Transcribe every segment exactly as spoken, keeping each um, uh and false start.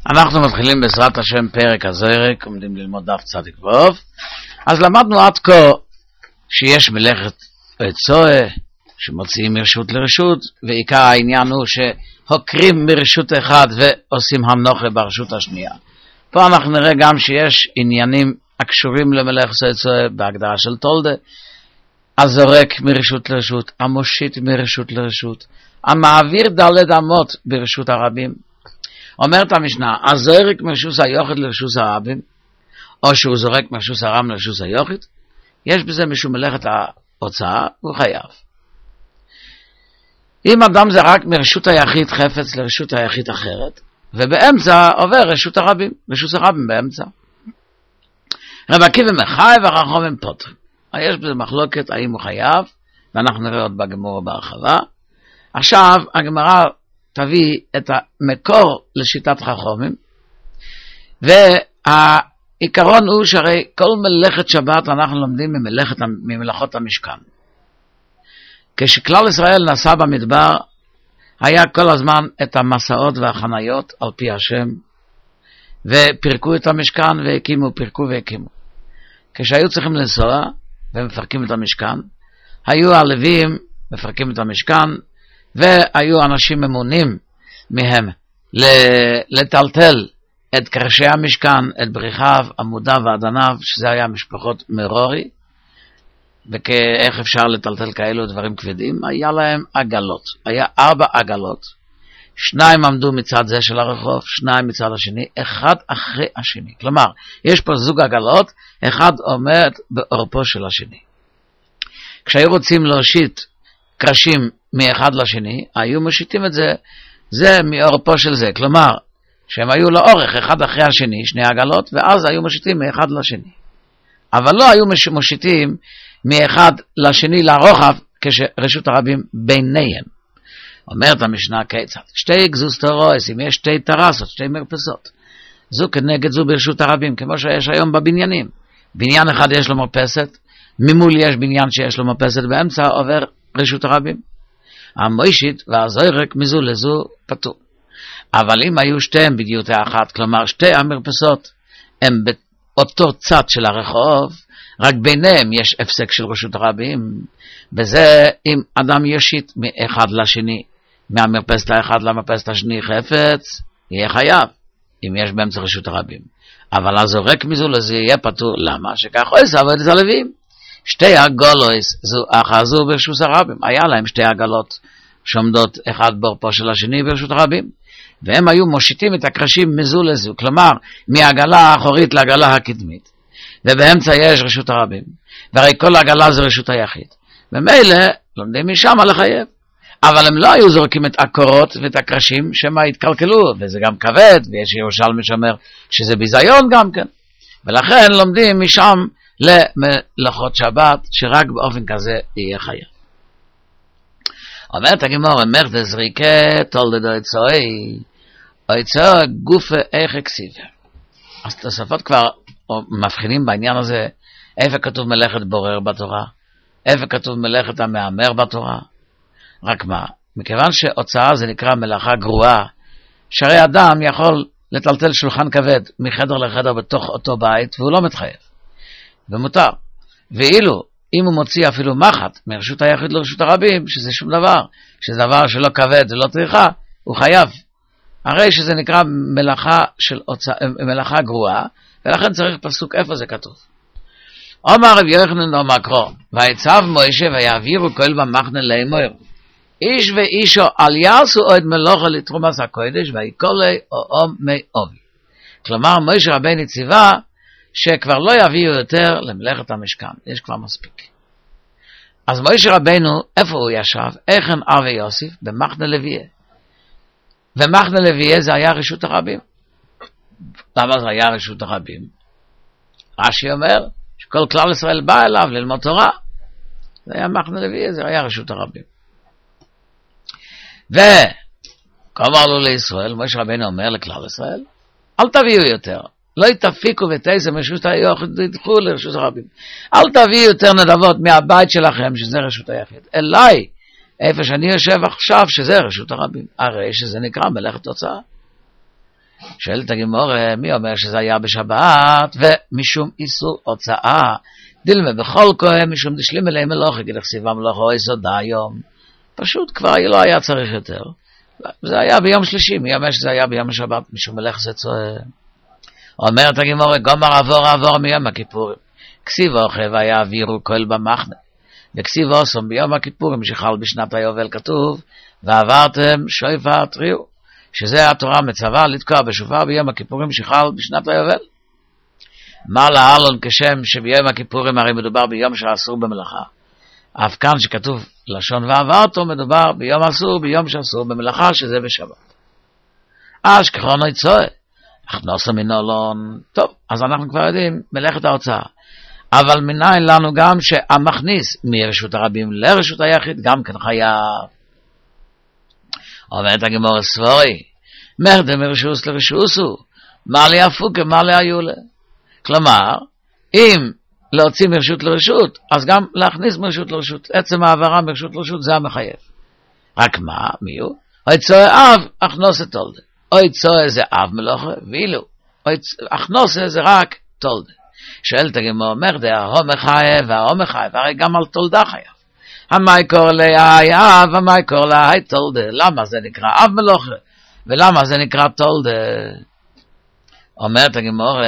אנחנו מתחילים בעזרת השם פרק הזוירק, עומדים ללמוד דף צדיק ואוב. אז למדנו עד כה שיש מלאכת עצוה, שמוציאים מרשות לרשות, ועיקר העניין הוא שהוקרים מרשות אחד ועושים המנוחה ברשות השנייה. פה אנחנו נראה גם שיש עניינים הקשורים למלאכת עצוה בהגדרה של תולדה, הזורק מרשות לרשות, המושיט מרשות לרשות, המעביר דלת אמות ברשות הרבים. אומרת המשנה, הזורק מרשות היוחד לרשות הרבים, או שהוא זורק מרשות הרם לרשות היוחד, יש בזה משום מלאכת ההוצאה, הוא חייב. אם אדם זרק מרשות היחיד חפץ לרשות היחיד אחרת, ובאמצע עובר רשות הרבים, רשות הרבים באמצע. רב עקיבא מחייב והחכמים פוטרים. יש בזה מחלוקת האם הוא חייב, ואנחנו נראה עוד בגמרא בהרחבה. עכשיו הגמרא תביא את המקור לשיטת חכמים, והעיקרון הוא שהרי כל מלאכת שבת אנחנו לומדים ממלאכת, ממלאכות המשכן. כשכלל ישראל נסע במדבר, היה כל הזמן את המסעות והחניות על פי השם, ופרקו את המשכן והקימו, פרקו והקימו. כשהיו צריכים לנסוע ומפרקים את המשכן, היו הלווים מפרקים את המשכן, והיו אנשים ממונים מהם לטלטל את קרשי המשכן, את בריחיו, עמודיו ועדניו, שזה היה משפחות מרורי, וכאיך אפשר לטלטל כאלו דברים כבדים, היה להם עגלות, היה ארבע עגלות, שניים עמדו מצד זה של הרחוב, שניים מצד השני, אחד אחרי השני. כלומר, יש פה זוג עגלות, אחד עומד בעורפו של השני. כשהיו רוצים להושיט קרשים מאחד לשני, היו מושיטים את זה, זה מעורפו של זה. כלומר, שהם היו לאורך אחד אחרי השני, שני עגלות, ואז היו מושיטים מאחד לשני. אבל לא היו מושיטים מאחד לשני לרוחב, כשרשות הרבים ביניהם. אומרת המשנה כיצד, שתי גזוז תורס, אם יש שתי טרסות, שתי מרפסות, זו כנגד זו ברשות הרבים, כמו שיש היום בבניינים. בניין אחד יש לו מרפסת, ממול יש בניין שיש לו מרפסת, באמצע עובר רשות הרבים. המוישית והזוירק מזו לזו פטור. אבל אם היו שתיהם בדיוטה אחת, כלומר שתי המרפסות הם באותו צד של הרחוב, רק ביניהם יש הפסק של רשות הרבים, וזה אם אדם יושיט מאחד לשני, מהמרפסת האחד למרפסת השני חפץ, יהיה חייב, אם יש באמצע רשות הרבים. אבל הזורק מזו לזה יהיה פטור. למה? שכך עושה עבוד את הלווים. שתי עגלות זו אחזו ברשות הרבים, היה להם שתי עגלות שעומדות אחד בעורפו של השני ברשות הרבים, והם היו מושיטים את הקרשים מזו לזו, כלומר מהעגלה האחורית לעגלה הקדמית, ובאמצע יש רשות הרבים, והרי כל עגלה זה רשות היחיד, ומילא לומדים משם לחייב. אבל הם לא היו זורקים את הקורות ואת הקרשים שמה התקלקלו, וזה גם כבד, ויש ירושלמי שאומר שזה ביזיון גם כן, ולכן לומדים משם למלאכות שבת, שרק באופן כזה יהיה חייב. אומרת הגמרא, מרדה זריקה תולדה עצוי, עצוי גופה איך אקסיבה. אז תוספות כבר מבחינים בעניין הזה, איפה כתוב מלאכת בורר בתורה, איפה כתוב מלאכת המאמר בתורה. רק מה, מכיוון שהוצאה זה נקרא מלאכה גרועה, שהרי אדם יכול לטלטל שולחן כבד מחדר לחדר בתוך אותו בית, והוא לא מתחייב, ומותר. ואילו אם הוא מוציא אפילו מחט מרשות היחיד לרשות הרבים, שזה שום דבר, שזה דבר שלא כבד ולא צריכה, הוא חייב. הרי שזה נקרא מלאכה, של הוצא, מלאכה גרועה, ולכן צריך פסוק איפה זה כתוב. אומר רב יוחנן אומר קרוא, ויצב מוישה ויעבירו כל במחנה לאמור, איש ואישו אל יעשו עוד מלאכה לתרומס הקודש, ויקולי או מי אובי. כלומר מוישה רבנו ציווה שכבר לא יביאו יותר למלאכת המשכן, יש כבר מספיק. אז מוישה רבנו, איפה הוא ישב? איכן אבי יוסיף? במחנה לוויה. ומחנה לוויה זה היה רשות הרבים. למה זה היה רשות הרבים? רש"י אומר שכל כלל ישראל בא אליו ללמוד תורה. זה היה מחנה לוויה, זה היה רשות הרבים. וכאמר לו לישראל, מוישה רבנו אומר לכלל ישראל, אל תביאו יותר. לא יתפיקו ותייסה מרשות היחיד, תדחו לרשות הרבים. אל תביאו יותר נדבות מהבית שלכם, שזה רשות היחיד. אליי, איפה שאני יושב עכשיו, שזה רשות הרבים. הרי שזה נקרא מלאכת הוצאה. שואלת הגמרא, מי אומר שזה היה בשבת, ומשום איסור הוצאה, דילמה בכל כהן, משום דשלים אליהם מלוכה, כי לכסיבה מלוכה או יסודה היום. פשוט כבר לא היה צריך יותר. זה היה ביום שלישי, מי אומר שזה היה ביום השבת, משום מלך זה צועה. אומרת הגמרא, גומר עבור עבור מיום הכיפורים. כסיב אוכל והיה אווירו כל במחנה. וכסיב אוסום ביום הכיפורים שחל בשנת היובל כתוב, ועברתם שופר תריעו. שזה התורה מצווה לתקוע בשופר ביום הכיפורים שחל בשנת היובל. מה להלון כשם שביום הכיפורים הרי מדובר ביום שאסור במלאכה. אף כאן שכתוב לשון ועברתו מדובר ביום אסור, ביום שאסור במלאכה שזה בשבת. אז ככרונו יצואה. הכנסו מנולון, טוב, אז אנחנו כבר יודעים, מלאכת ההוצאה. אבל מניין לנו גם שהמכניס מרשות הרבים לרשות היחיד, גם כן חייב. אומרת הגמרא סבורי, מרדה מרשוס לרשוסו, מה לי הפוקה, מה לי היולה. כלומר, אם להוציא מרשות לרשות, אז גם להכניס מרשות לרשות. עצם העברה מרשות לרשות זה המחייב. רק מה, מי הוא? אוי צועה אב, הכנוסה תולדה. אוי צועה זה אב מלוכה, ואילו, הכנוסה זה רק תולדה. שואלת הגמרא, מרדה, ההומר חייב, וההומר חייב, הרי גם על תולדה חייב. המי קורא להי אב, המי קורא להי תולדה. למה זה נקרא אב מלוכה? ולמה זה נקרא תולדה? אומרת הגמרא,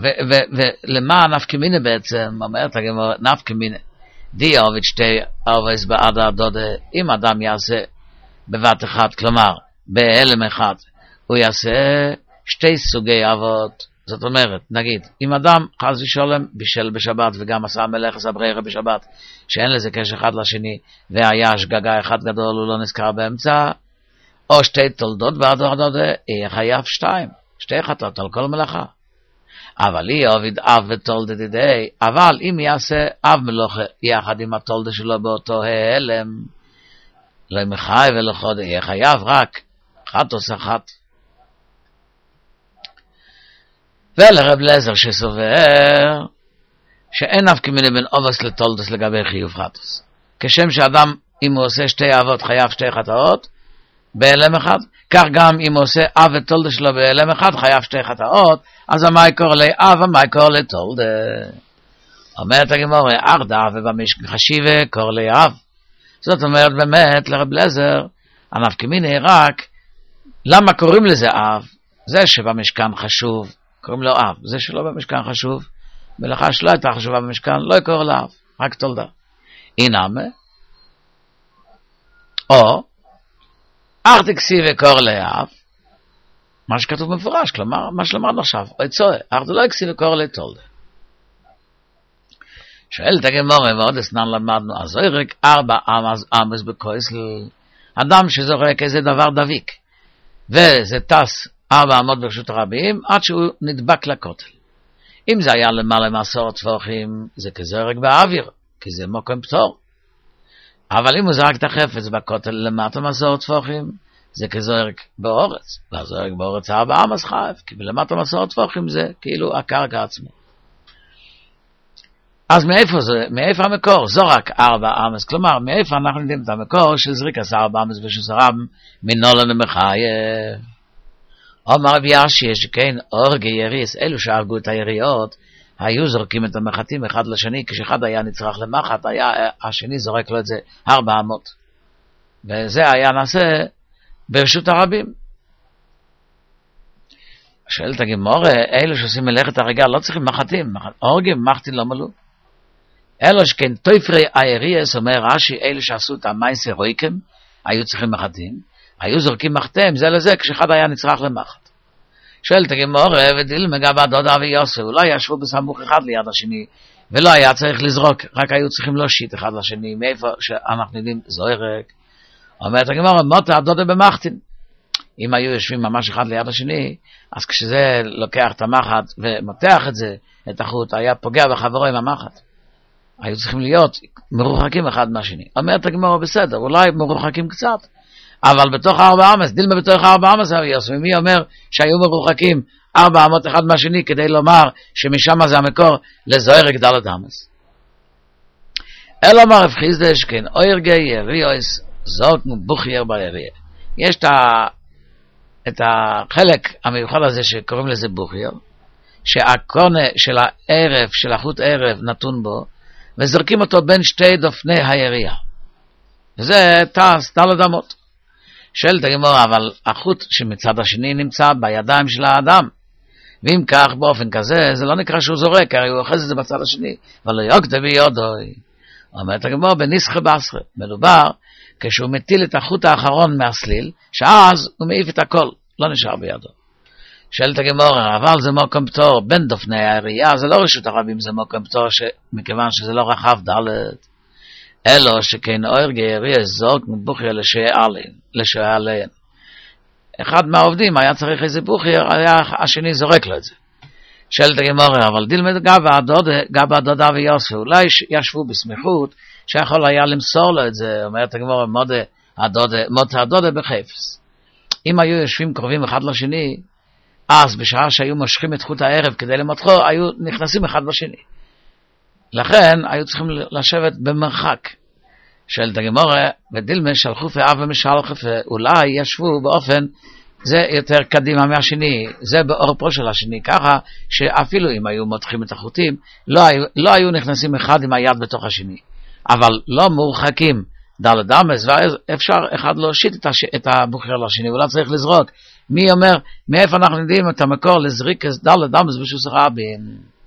ולמה נפקא מינה בעצם? אומרת הגמרא, נפקא מינה. די עובד שתי עובס בעד הדודה, אם אדם יעשה בבת אחת, כלומר, בהלם אחד, הוא יעשה שתי סוגי אבות. זאת אומרת, נגיד, אם אדם חס ושלום בישל בשבת וגם עשה מלאכת הברירה בשבת, שאין לזה קשר אחד לשני, והיה שגגה אחד גדול, הוא לא נזכר באמצע, או שתי תולדות בעד הדודה, יהיה חייב שתיים. שתי חטאות על כל מלאכה. אבל היא עובד אב ותולדה דידי, אבל אם יעשה אב מלוכה יחד עם התולדה שלו באותו הלם, לא מחייב ולא חודה, יהיה חייב רק חטוס אחת. ולרב לזר שסובר, שאין אף כמיני בין אובס לתולדס לגבי חיוב חטוס. כשם שאדם, אם הוא עושה שתי אבות, חייב שתי חטאות, בהלם אחד, כך גם אם הוא עושה אב ותולדה שלו בהלם אחד, חייב שתי חטאות, אז המי קורא לאב, המי קורא לתולדה. אומרת הגמרא, ארדה ובמשכן חשיבה קורא לאב. זאת אומרת באמת לרב לזר, הנפקא מינה רק, למה קוראים לזה אב? זה שבמשכן חשוב, קוראים לו אב. זה שלא במשכן חשוב, מלאכה שלא הייתה חשובה במשכן, לא יקורא לאב, רק תולדה. אינמה, או, אך תקסי וקור לאב, מה שכתוב במפורש, כלומר, מה שלמדנו עכשיו, אוי צועה, אך זה לא יקסי וקור לתולדה. שואלת הגמרא, ועוד אסנן למדנו, אז זורק ארבע אמז אמז בקויסל, אדם שזורק איזה דבר דביק, וזה טס ארבע אמות ברשות הרבים, עד שהוא נדבק לכותל. אם זה היה למעלה מעשור טפוחים, זה כזורק באוויר, כי זה מוקם פטור. אבל אם הוא זרק את החפץ בכותל למטה מסורת טפוחים, זה כזורק באורץ. והזורק באורץ ארבע אמס חייב, כי למטה מסורת טפוחים זה כאילו הקרקע עצמו. אז מאיפה זה? מאיפה המקור? זורק ארבע אמס. כלומר, מאיפה אנחנו יודעים את המקור של זריק עשר ארבע אמס ושסרם מנולן למחייב. אומר רבי ישי שכן אורגי יריס, אלו שהרגו את היריות, היו זורקים את המחטים אחד לשני, כשאחד היה נצרח למחט, היה השני זורק לו את זה ארבע אמות. וזה היה נעשה ברשות הרבים. שואלת הגמרא, אלו שעושים מלאכת הריגה לא צריכים מחטים, אורגים מחטים לא מלאו. אלו שכן תופרי היריס, אומר רש"י, אלו שעשו את המייסה רויקם, היו צריכים מחטים, היו זורקים מחטים זה לזה כשאחד היה נצרח למחט. שואלת הגמרא, ודילמה גבה דודה ויוסף, אולי ישבו בסמוך אחד ליד השני, ולא היה צריך לזרוק, רק היו צריכים להושיט אחד לשני, מאיפה שאנחנו יודעים זורק. אומרת הגמרא, מוטה הדודה במחטין. אם היו יושבים ממש אחד ליד השני, אז כשזה לוקח את המחט ומותח את זה, את החוט, היה פוגע בחברו עם המחט. היו צריכים להיות מרוחקים אחד מהשני. אומרת הגמרא, בסדר, אולי מרוחקים קצת, אבל בתוך ארבע אמס, דילמה בתוך ארבע אמס, ומי אומר שהיו מרוחקים ארבע אמות אחד מהשני, כדי לומר שמשם זה המקור לזוהר גדלת אמס. אלא אמר רב חיסדא שכן, אוירגי יריוס, זאת בוכייר ביריה. יש את את החלק המיוחד הזה שקוראים לזה בוכיר, שהקונה של הערב, של החוט ערב נתון בו, וזורקים אותו בין שתי דופני הירייה. וזה טס, דלת אמות. שואלת הגמרא, אבל החוט שמצד השני נמצא בידיים של האדם. ואם כך, באופן כזה, זה לא נקרא שהוא זורק, הרי הוא אוחז את זה בצד השני. אבל לא יוקטה ביודוי. אומרת הגמרא, בניסחה בעשרה. מדובר, כשהוא מטיל את החוט האחרון מהסליל, שאז הוא מעיף את הכל, לא נשאר בידו. שואלת הגמרא, אבל זה מוקם פטור בין דופני הירייה, זה לא רשות הרבים, זה מוקם פטור, מכיוון שזה לא רחב דלת. אלו שכן אויר גארי זורק מבוכיר לשעה עליהן. אחד מהעובדים היה צריך איזה בוכיר, היה השני זורק לו את זה. שואלת הגמרא, אבל דילמד גבה הדודה ויוסף, אולי ישבו בסמיכות, שיכול היה למסור לו את זה, אומרת הגמרא, מות הדודה בחפץ. אם היו יושבים קרובים אחד לשני, אז בשעה שהיו מושכים את חוט הערב כדי למותחו, היו נכנסים אחד בשני. לכן היו צריכים לשבת במרחק. שואלת הגמרא, ודילמה שלחו ואב ומשלחו, אולי ישבו באופן, זה יותר קדימה מהשני, זה באורפו של השני, ככה שאפילו אם היו מותחים את החוטים, לא היו, לא היו נכנסים אחד עם היד בתוך השני. אבל לא מורחקים דלת אמס, ואפשר אחד להושיט את, הש... את הבוכר לשני, ולא צריך לזרוק. מי אומר, מאיפה אנחנו יודעים את המקור לזריק דלת אמס בשוס רבים?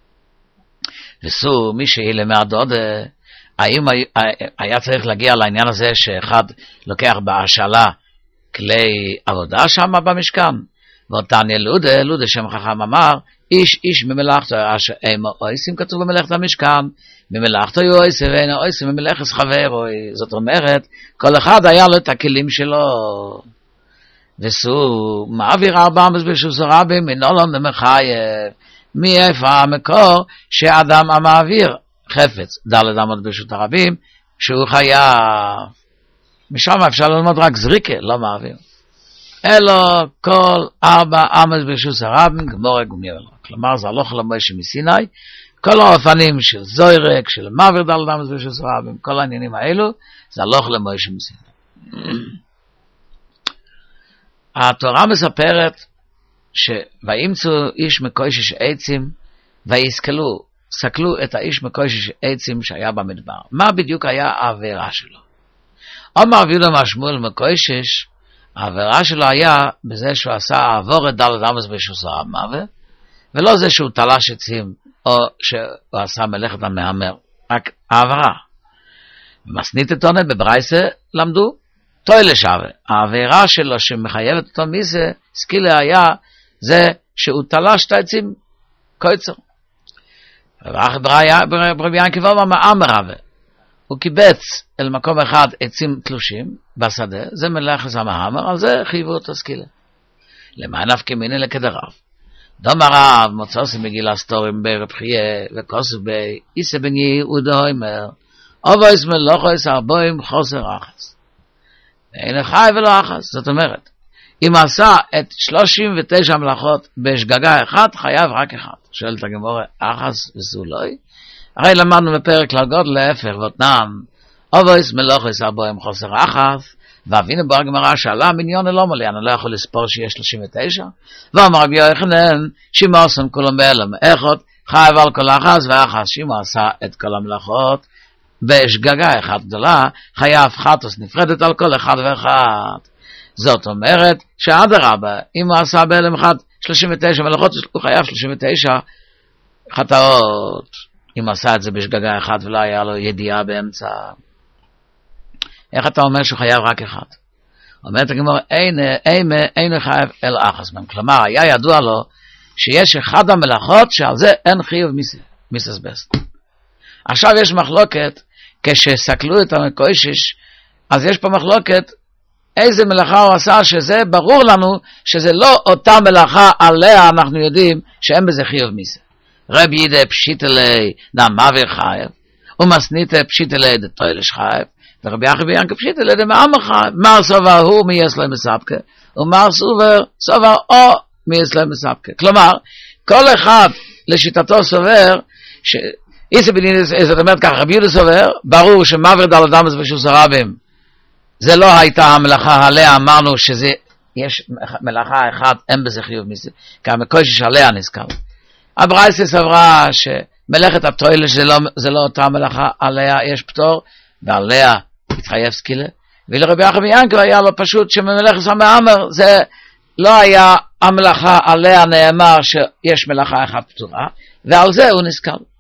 וסו, מי שאילה מהדוד, האם היה צריך להגיע לעניין הזה שאחד לוקח בהשאלה כלי עבודה שם במשכן? ואותן ילודה, לודה שם חכם אמר, איש איש ממלאכתו, אויסים כתוב במלאכת המשכן, ממלאכתו יהיו אויסים ואין אויסים ממלאכת חברו, זאת אומרת, כל אחד היה לו את הכלים שלו. וסו, מעביר ארבע מאות בשוס רבים, מנולון למחייב, מאיפה המקור שאדם המעביר חפץ דלת אמות ברשות הרבים שהוא חייב. משם אפשר ללמוד רק זריקה, לא מעביר. אלו כל ארבע אמות ברשות הרבים גמורה גמיר. כלומר זה הלוך למשה מסיני, כל האופנים של זוירק, של מעביר דלת אמות ברשות הרבים, כל העניינים האלו זה הלוך למשה מסיני. התורה מספרת שוימצאו איש מקושש עצים ויסכלו, סכלו את האיש מקושש עצים שהיה במדבר. מה בדיוק היה העבירה שלו? אומר וילם השמואל מקושש, העבירה שלו היה בזה שהוא עשה עבור את דלת אמס בשוס המוות, ולא זה שהוא תלש עצים או שהוא עשה מלאכת המהמר, רק העבירה. מסנית את עונת בברייסה למדו תוילה שווה. העבירה שלו שמחייבת אותו מזה, סקילה היה זה שהוא תלש את העצים קויצר. ברבי ינקב אומר מאמר רבה. הוא קיבץ אל מקום אחד עצים תלושים בשדה, זה מלאכת המהמר, על זה חייבו אותו סקילה. למען נפקא מיני לכדרב. דום הרב מוצאוסי מגילה סתורים ברב חייה וכוסף בי איסה בן יהודה אומר, אובויס מלוכויס ארבוים חוסר אחס. ואין חי ולא אחס. זאת אומרת, אם עשה את שלושים ותשע מלאכות בשגגה אחת, חייב רק אחד. שואלת הגמרא, אחס וסולוי? הרי למדנו בפרק לגוד להפך, ותנן, אובויס מלוכויס ארבוים חוסר אחס, ואבינו בר גמרא שאלה מיליון לא מלא, אני לא יכול לספור שיש שלושים ותשע, ואמר רבי יוחנן, שימו עושים כולם באלם, איכות, חייב על כל אחס ואחס, שימו עשה את כל המלאכות, בשגגה אחת גדולה, חייב חטוס נפרדת על כל אחד ואחד. זאת אומרת, שעד הרבה, אם הוא עשה באלם אחד, שלושים ותשע מלאכות, הוא חייב שלושים ותשע חטאות. אם עשה את זה בשגגה אחת ולא היה לו ידיעה באמצע. איך אתה אומר שהוא חייב רק אחד? אומרת הגמרא, אין, אין, אין חייב אלא אחס מהם. כלומר, היה ידוע לו שיש אחד המלאכות שעל זה אין חיוב מיסס בסט. עכשיו יש מחלוקת, כשסקלו את המקושש, אז יש פה מחלוקת איזה מלאכה הוא עשה, שזה ברור לנו שזה לא אותה מלאכה עליה אנחנו יודעים שאין בזה חיוב מיסס. רב ידע פשיטלי דמאביר חייב, ומסנית פשיטלי דתוילש חייב, ורבי יחי ביאנקה פשיטלי דמאמר חייב, מר סובר הוא מי יש להם מספקה, ומר סובר סובר או מי יש להם מספקה. כלומר, כל אחד לשיטתו סובר, ש... איזה בנין, זאת אומרת כך, רבי יהודה סובר, ברור שמעביר דלת אמס בשוס הרבים, זה לא הייתה המלאכה עליה, אמרנו שזה יש מלאכה אחת, אין בזה חיוב מזה, כי המקושש עליה נזכר. הברייתא סברה שמלאכת הפתוילה זה לא, זה לא אותה מלאכה, עליה יש פטור, ועליה התחייב סקילה, ולרבי יחד מיינקב היה לו פשוט שממלאכת המאמר, זה לא היה המלאכה עליה נאמר שיש מלאכה אחת פטורה, ועל זה הוא נזכר.